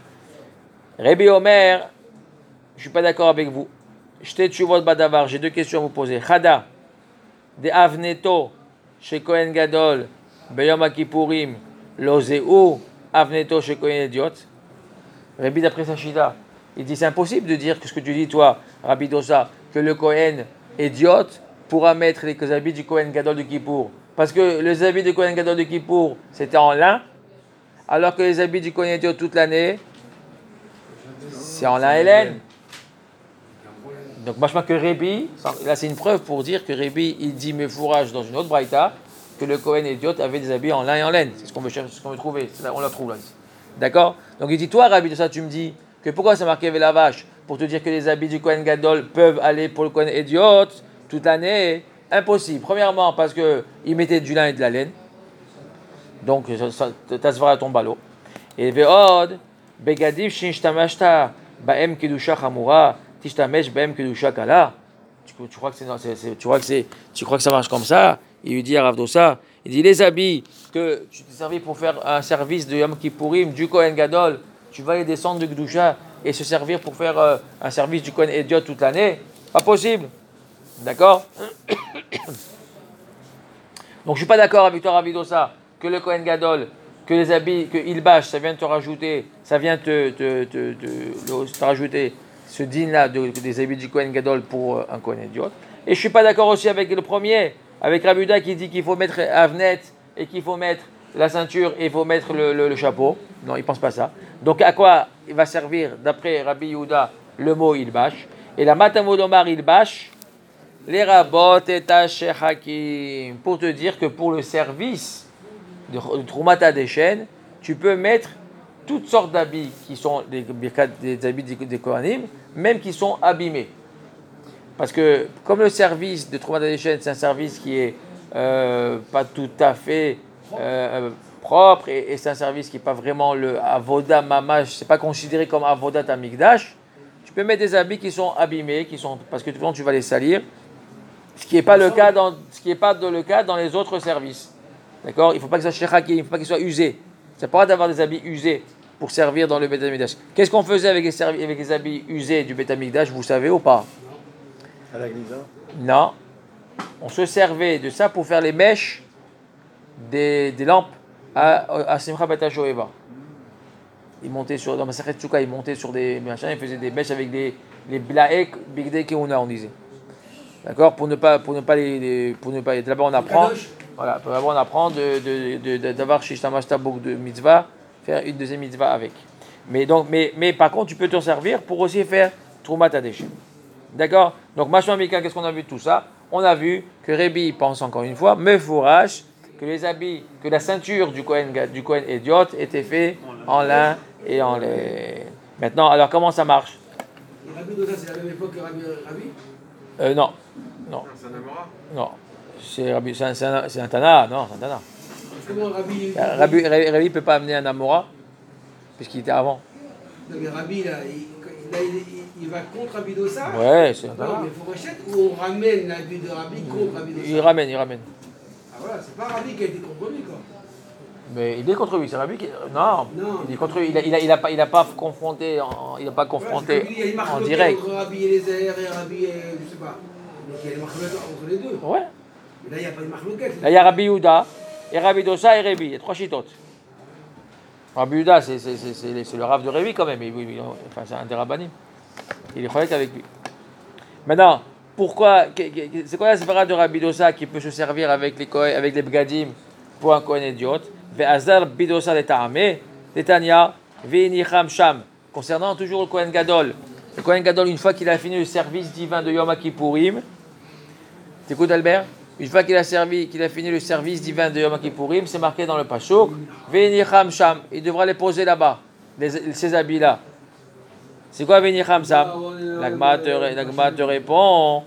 Rabbi Omer, je suis pas d'accord avec vous. J'te tshuvot badavar, j'ai deux questions à vous poser. Chada de Avneto chez Kohen Gadol Biyom Kippourim Lozeu Avneto chez Kohen Ediot. Rabbi d'après Sachida, il dit c'est impossible de dire que ce que tu dis toi, Rabbi Dosa, que le Kohen Ediot pourra mettre les habits du Kohen Gadol de Kippour. Parce que les habits du Kohen Gadol de Kippour, c'était en lin, alors que les habits du Kohen Ediot toute l'année, c'est en lin et laine. Donc, moi je pense que Rabbi, là c'est une preuve pour dire que Rabbi, il dit mes fourrages dans une autre braïta, que le Kohen Ediot avait des habits en lin et en laine. C'est ce qu'on veut chercher, ce qu'on veut trouver. Là, on la trouve là. D'accord? Donc il dit, toi Rabbi, de ça tu me dis que pourquoi c'est marqué Velavash? Pour te dire que les habits du Kohen Gadol peuvent aller pour le Kohen Ediot toute l'année. Impossible. Premièrement, parce qu'ils mettaient du lin et de la laine. Donc, ça se fera à ton ballot. Et ve'od, begadim shinshtamashta, ba'em kedusha chamura, tishtamesh ba'em kedusha kala. Tu crois que c'est, c'est, c'est, tu crois que c'est, tu crois que ça marche comme ça? Il lui dit à Rav Dosa, il dit les habits que tu t'es servi pour faire un service de Yom Kippourim, du Kohen Gadol, tu vas les descendre de Kedusha et se servir pour faire euh, un service du Kohen Ediot toute l'année? Pas possible. D'accord? Donc je suis pas d'accord avec toi, Rabbi Dosa, que le Kohen Gadol, que les habits, que Ilbash, ça vient te rajouter, ça vient te, te, te, te, te rajouter ce din-là de, des habits du Kohen Gadol pour un Kohen Ediot. Et je suis pas d'accord aussi avec le premier, avec Rabbi Uda qui dit qu'il faut mettre Avnet et qu'il faut mettre la ceinture et il faut mettre le, le, le chapeau. Non, il ne pense pas ça. Donc à quoi il va servir, d'après Rabbi Yehuda, le mot ilbash? Et la matamodomar ilbash, les rabot et hakim, pour te dire que pour le service de, de Troumata des chaînes, tu peux mettre toutes sortes d'habits qui sont des, des habits des, des Kohanim, même qui sont abîmés. Parce que comme le service de Troumata des chaînes, c'est un service qui est euh, pas tout à fait euh, propre et, et c'est un service qui n'est pas vraiment le avoda mamash, c'est pas considéré comme avodat amigdash. Tu peux mettre des habits qui sont abîmés, qui sont parce que tu vas les salir, ce qui n'est pas le cas dans ce qui est pas le cas dans les autres services. D'accord? Il ne faut pas que ça soit shechaki, il ne faut pas qu'il soit usé. C'est pas d'avoir des habits usés pour servir dans le Beth Amikdash. Qu'est-ce qu'on faisait avec les, servi- avec les habits usés du Beth Amikdash, vous savez ou pas? À la Gnisa. Non. On se servait de ça pour faire les mèches des, des lampes à, à Simcha Bet HaShoeva. Ils montaient sur, dans ma Masechet Tzuka, ils montaient sur des machins, ils faisaient des mèches avec des les blaek bigdei keuna, on disait. D'accord? Pour ne pas, pour ne pas les, les pour ne pas. D'abord on apprend, voilà, d'abord on apprend de, de, de, de, d'avoir Shishtamash Tabuk de mitzvah, faire une deuxième mitzvah avec. Mais donc, mais, mais par contre, tu peux t'en servir pour aussi faire Troumat Hadeshem. D'accord? Donc, Mashma Mika, qu'est-ce qu'on a vu de tout ça? On a vu que Rébi pense encore une fois, Mefourash, que les habits, que la ceinture du Kohen, du Kohen Idiot était faite en lin et en lait. Maintenant, alors comment ça marche? Et Rabbi Dosa, c'est à la même époque que Rabbi Rabbi euh, Non, non, C'est un Amora. non. C'est, Rabbi, c'est, un, c'est, un, c'est un Tana, non, c'est un Tana. Comment Rabbi. Rabbi ne peut pas amener un Amora, puisqu'il était avant. Non, mais Rabbi, là, il, là, il, il va contre Rabbi Dosa. Ouais, c'est un Non, Tana. mais il faut rachète ou on ramène l'habit de Rabbi contre Rabbi Dosa. Il ramène, il ramène. Ah voilà, c'est pas Rabbi qui a été contre lui, quoi. Mais il est contre lui, c'est Rabbi qui. Non, Non. il est contre lui. Il n'a il a, il a pas, il a pas confronté, en, il a pas confronté Voilà, il y a une en marque direct. entre Rabbi Eliezer et Rabbi, euh, je sais pas. Donc il y a une marque entre les deux. Ouais. Mais là, il n'y a pas de marque locale. Là, il y a Rabbi Yehuda, et Rabbi Dosa et Rébi. Il y a trois chitotes. Rabbi Yehuda, c'est, c'est, c'est, c'est, c'est le Rav de Rébi quand même. Il, il, enfin, c'est un des rabbanim. Il est chronique avec lui. Maintenant, pourquoi, c'est quoi la séparate de Rabbi Dosa qui peut se servir avec les, avec les Bgadim pour un Kohen idiot? Ve'azar bidosa leta'ame, Netanya, ve'inicham sham. Concernant toujours le Kohen Gadol. Le Kohen Gadol, une fois qu'il a fini le service divin de Yom Kippourim, t'écoutes Albert? Une fois qu'il a, servi, qu'il a fini le service divin de Yom Kippourim, c'est marqué dans le Pasuk, ve'inicham sham. Il devra les poser là-bas, les, ces habits-là. C'est quoi ve'inicham sham? L'Agma te, l'Agma te répond.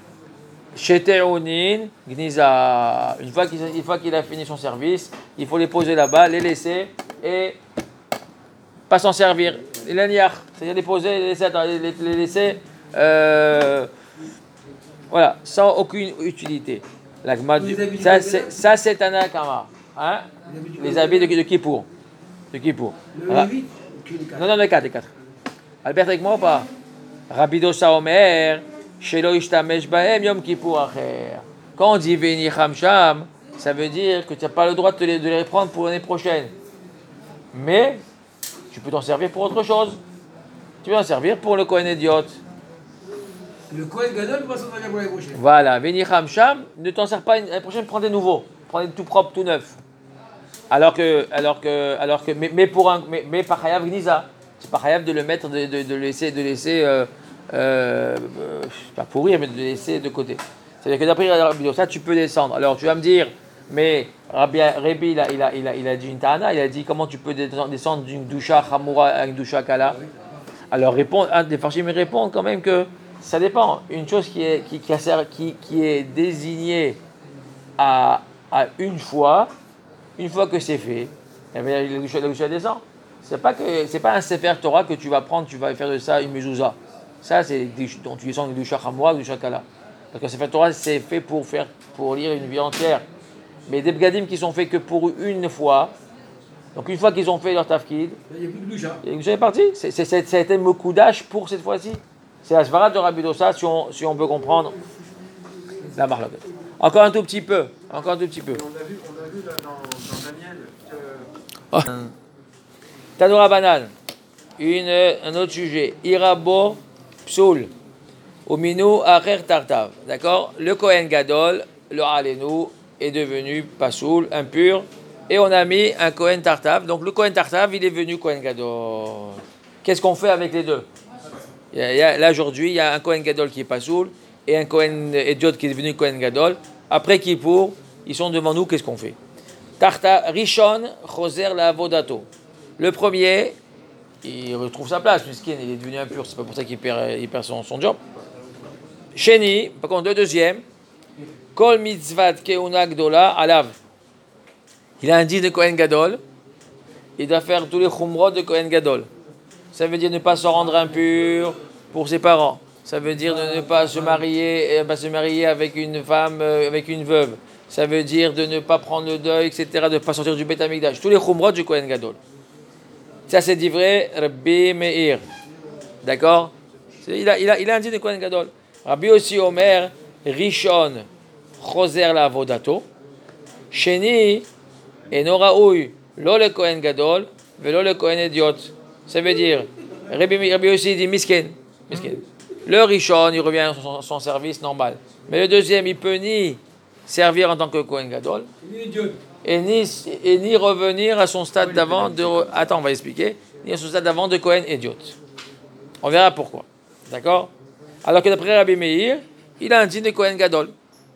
Shete'unin gniza. Une fois qu'il une fois qu'il a fini son service, il faut les poser là-bas, les laisser et pas s'en servir. Les lanières, c'est-à-dire les poser, les laisser, les, les laisser euh, voilà, sans aucune utilité. L'agma du, ça, c'est, ça c'est un akama, hein? Les habits de, de Kippour. De Kippour. Ah. Non, non, les quatre, les quatre. Albert avec moi ou pas? Rabbi Dosa Omer. Quand on dit Venicham Sham, ça veut dire que tu n'as pas le droit de les, de les prendre pour l'année prochaine. Mais tu peux t'en servir pour autre chose. Tu peux t'en servir pour le Kohen idiot. Le Kohen Gadol va s'en servir pour l'année prochaine. Voilà, Venicham Sham, ne t'en sers pas l'année prochaine, prends des nouveaux. Prends des tout propres, tout neufs. Alors que, alors que, alors que, mais, mais pour un, mais, mais par Hayav Gniza. C'est pas Hayav de le mettre, de, de, de laisser, de laisser. Euh, Euh, euh, pas pourrir, mais de laisser de côté. C'est-à-dire que d'après Rabbi Dosa, tu peux descendre. Alors tu vas me dire, mais Rabbi Rébi, il a, il, a, il, a, il a dit une ta'ana, il a dit comment tu peux descendre d'une doucha chamoura à une doucha kala. Alors répond, un des farshim répondent quand même que ça dépend. Une chose qui est, qui, qui, a, qui, qui est désignée à, à une fois, une fois que c'est fait, la doucha, la doucha descend. C'est pas que c'est pas un Sefer Torah que tu vas prendre, tu vas faire de ça une mezouza. Ça, c'est dont tu descends du Shachamoua ou du Shakala. Parce que Sefer Torah, c'est fait pour faire, pour lire une vie entière. Mais des Bgadim qui sont faits que pour une fois, donc une fois qu'ils ont fait leur tafkid, il n'y a plus de Lusha. Et vous êtes parti. C'est, c'est, c'est, ça a été Mokoudash pour cette fois-ci. C'est la Svara de Rabbi Dosa, si on, si on peut comprendre la marloquette. Encore un tout petit peu. Encore un tout petit peu. On a vu, on a vu là dans, dans Daniel que. Oh. Tanoura Banane. Une, un autre sujet. Irabo. Psoul, au minou acher tartav, d'accord? Le Kohen Gadol, le Alenu, est devenu pasoul, impur, et on a mis un Kohen Tartav. Donc le Kohen Tartav, il est venu Kohen Gadol. Qu'est-ce qu'on fait avec les deux? il y a, il y a, Là aujourd'hui, il y a un Kohen Gadol qui est pas soul et un Kohen Ediot qui est devenu Kohen Gadol. Après Kippour, ils sont devant nous, qu'est-ce qu'on fait? Tarta Rishon Choser la Avodato. Le premier, il retrouve sa place, puisqu'il est devenu impur, c'est pas pour ça qu'il perd, il perd son, son job. Sheni, par contre, le deuxième, Kol Mitzvat Keuna Gdola Alav. Il a un dit de Kohen Gadol, il doit faire tous les chumrot de Kohen Gadol. Ça veut dire ne pas se rendre impur pour ses parents. Ça veut dire de ne pas se marier, pas se marier avec une femme, avec une veuve. Ça veut dire de ne pas prendre le deuil, et cetera, de ne pas sortir du Beth Amikdash. Tous les chumrot du Kohen Gadol. Ça, c'est dit vrai, Rabbi Meir. D'accord? Il a, il, a, il a un dit de Kohen Gadol. Rabbi aussi Omer, Rishon, Choser la Vodato. Sheni, Enoraoui, lo le Kohen Gadol, velo le Kohen Ediot. Ça veut dire, Rabbi, Rabbi aussi dit Misken. Misken. Le Rishon, il revient à son, son service normal. Mais le deuxième, il peut ni servir en tant que Kohen Gadol, et ni, et ni revenir à son stade d'avant de... Attends, on va expliquer. Ni à son stade d'avant de Kohen Ediot. On verra pourquoi. D'accord? Alors que d'après Rabbi Meir, il a un digne de Kohen Gadol.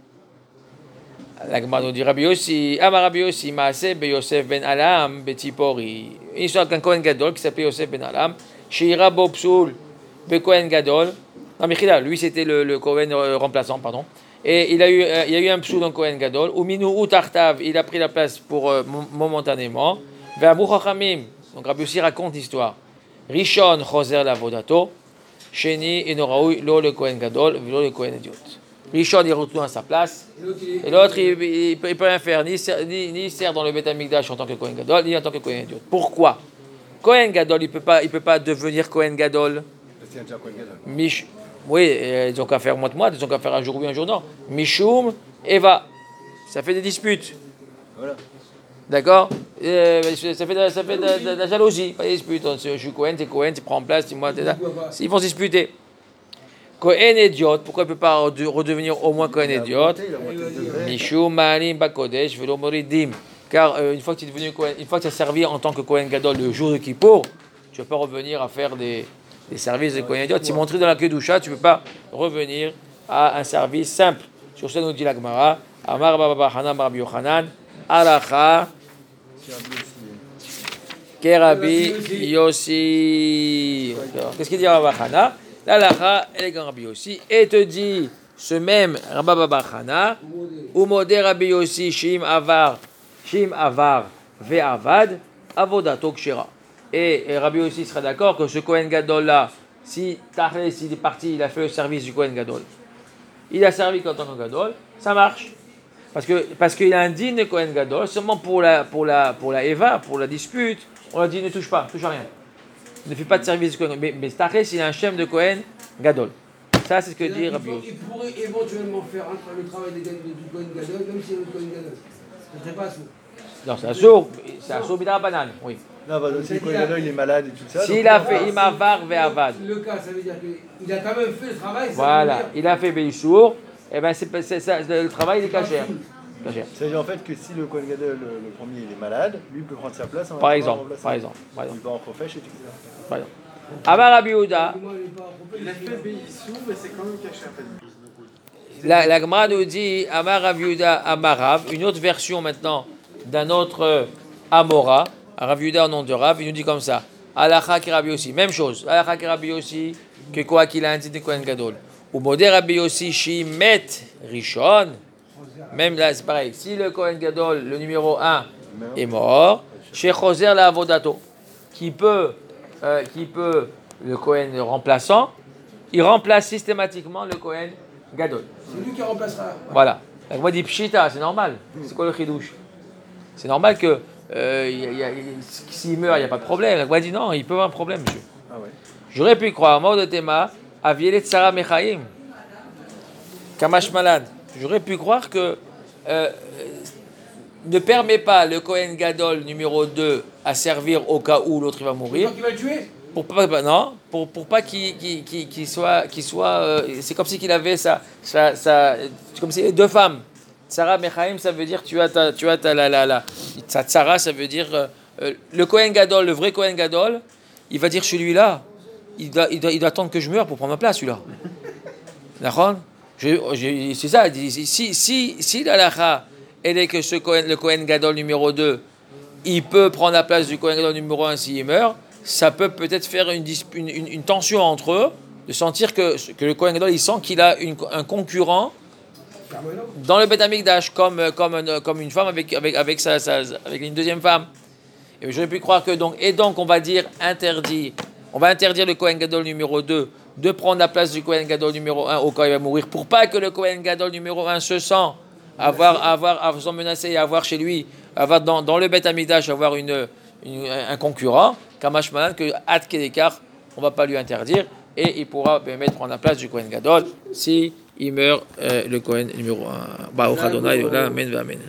La Gemara nous dit Rabbi Yossi, Amar Rabbi Yossi, Maaseh be Yosef ben Alam betipori. Une histoire qu'un Kohen Gadol qui s'appelait Yosef ben Alam, Sheira bo psoul be Kohen Gadol. Non, mais lui c'était le, le Kohen remplaçant, pardon. Et il a eu, euh, il y a eu un psoul dans Kohen Gadol. Ou minou ou tartav, il a pris la place pour euh, momentanément. Ve'amou chachamim. Donc Rabbi Yossi raconte l'histoire. Rishon choser la vodato. Sheni enoraoui lo le Kohen Gadol, velo le Kohen Ediot. Rishon, il retourne à sa place. Et l'autre, il ne peut, peut rien faire, ni, ni, ni sert dans le Beth Amikdash en tant que Kohen Gadol, ni en tant que Kohen Ediot. Pourquoi? Kohen Gadol, il ne peut, peut pas devenir Kohen Gadol. C'est déjà Kohen Gadol. Mish, oui, ils ont qu'à faire moite-moite, ils ont qu'à faire un jour oui, un jour non. Mishum, Eva. Ça fait des disputes. Voilà. D'accord? euh, Ça fait, de, ça fait de, de, de la jalousie, pas des disputes. Je suis Kohen, tu es Kohen, tu prends place, tu moi, t'es là. Ils vont se disputer. Kohen Ediot, pourquoi il ne peut pas redevenir au moins Kohen Ediot? Mishum Ma'alim Bakodesh Velo Moridim. Car euh, une fois que tu es devenu Kohen, une fois que tu as servi en tant que Kohen Gadol le jour de Kippour, tu ne peux pas revenir à faire des, des services de Kohen Ediot. Si montré dans la Kedusha, tu ne peux pas revenir à un service simple. Sur ça, nous dit la Gemara Amar Baba Hanan Rabbi Yochanan, Alacha, Kerabi Yossi. Qu'est-ce qu'il dit Rabbi Hanan? L'alacha, elle est Rabbi Yossi, et te dit ce même Rabba Baba Chana, Umode Rabbi Yossi, Shim Avar, Shim Avar, Ve'avad, Avodato Kshira. Et, et Rabbi Yossi sera d'accord que ce Kohen Gadol là, si Tachlis, s'il est parti, il a fait le service du Kohen Gadol, il a servi en tant que Gadol, ça marche. Parce que parce qu'il a un digne de Kohen Gadol, seulement pour la, pour, la, pour la Eva, pour la dispute, on a dit ne touche pas, touche à rien. Ne fait pas de service de Kohen, mais, mais Stachès, il a un shem de Kohen Gadol. Ça, c'est ce que dit Rabbi Yossi. Il pourrait éventuellement faire le travail du Kohen Gadol, même s'il y a le Kohen Gadol. Ce ne serait pas assourd. Non, c'est assourd, c'est assourd bidra banane, oui. Non, bah, si le Kohen Gadol il est malade et tout ça. S'il a fait imavar ve'avad. Le cas, ça veut dire qu'il a quand même fait le travail. Voilà, il a fait Beishour, et bien c'est, c'est, c'est, le travail il est caché. C'est-à-dire en fait que si le Kohen Gadol, le, le premier, il est malade, lui peut prendre sa place. En par, exemple, par exemple, par exemple. Il va en profèche et tout ça. Par exemple. Amar Rabbi Yehuda. Il a fait Béissou, mais c'est quand même caché un peu. La, la Gemara nous dit Amar Rabbi Yehuda Amarav, une autre version maintenant d'un autre euh, Amora, Rabbi Yehuda au nom de Rav, il nous dit comme ça Alacha ki Rabbi Yossi, même chose, Alacha ki Rabbi Yossi, que quoi qu'il a un titre de Kohen Gadol. Ou Modé Rabbi Yossi, Shimet Rishon. Même là, c'est pareil. Si le Kohen Gadol, le numéro un, est mort, chez Choser la Avodato, qui peut, euh, qui peut, le Kohen remplaçant, il remplace systématiquement le Kohen Gadol. C'est lui qui remplacera. Voilà. Donc moi, je dis Pshita, c'est normal. C'est quoi le chidouche? C'est normal que euh, y a, y a, s'il meurt, il n'y a pas de problème. Donc moi, je dis non, il peut avoir un problème, monsieur. Ah ouais. J'aurais pu croire, mort de Théma, Avielet Sarah Mechaim, Kamash malade. J'aurais pu croire que euh, ne permet pas le Kohen Gadol numéro deux à servir au cas où l'autre il va mourir. Qui va le tuer? Pour pas, non, pour, pour pas qu'il, qu'il, qu'il, qu'il soit, qu'il soit euh, c'est comme si qu'il avait ça, ça, ça, c'est comme s'il avait deux femmes. Tzara Mechaim, ça veut dire tu as ta, tu as ta la la la. Tzara, ça veut dire euh, euh, le Kohen Gadol, le vrai Kohen Gadol, il va dire celui-là, il doit, il doit, il doit attendre que je meure pour prendre ma place, celui-là. D'accord? C'est ça. Si si si l'halakha elle est que ce Kohen, le Kohen Gadol numéro deux, il peut prendre la place du Kohen Gadol numéro un s'il meurt, ça peut peut-être faire une, une, une, une tension entre eux, de sentir que, que le Kohen Gadol il sent qu'il a une, un concurrent dans le Beth Amikdash, comme, comme, comme une femme avec, avec, avec, sa, sa, avec une deuxième femme. Et j'aurais pu croire que donc, et donc on va dire interdit, on va interdire le Kohen Gadol numéro deux de prendre la place du Kohen Gadol numéro un au cas où il va mourir, pour pas que le Kohen Gadol numéro un se sent avoir, avoir, avoir, avoir menacé et avoir chez lui, avoir dans, dans le Beth Amikdash, avoir une, une, un concurrent, Kamash Malan, que Ad Kedekar, on ne va pas lui interdire, et il pourra mettre prendre la place du Kohen Gadol si il meurt, euh, le Kohen numéro un. Bah, au Chadonai, Amen, Amen.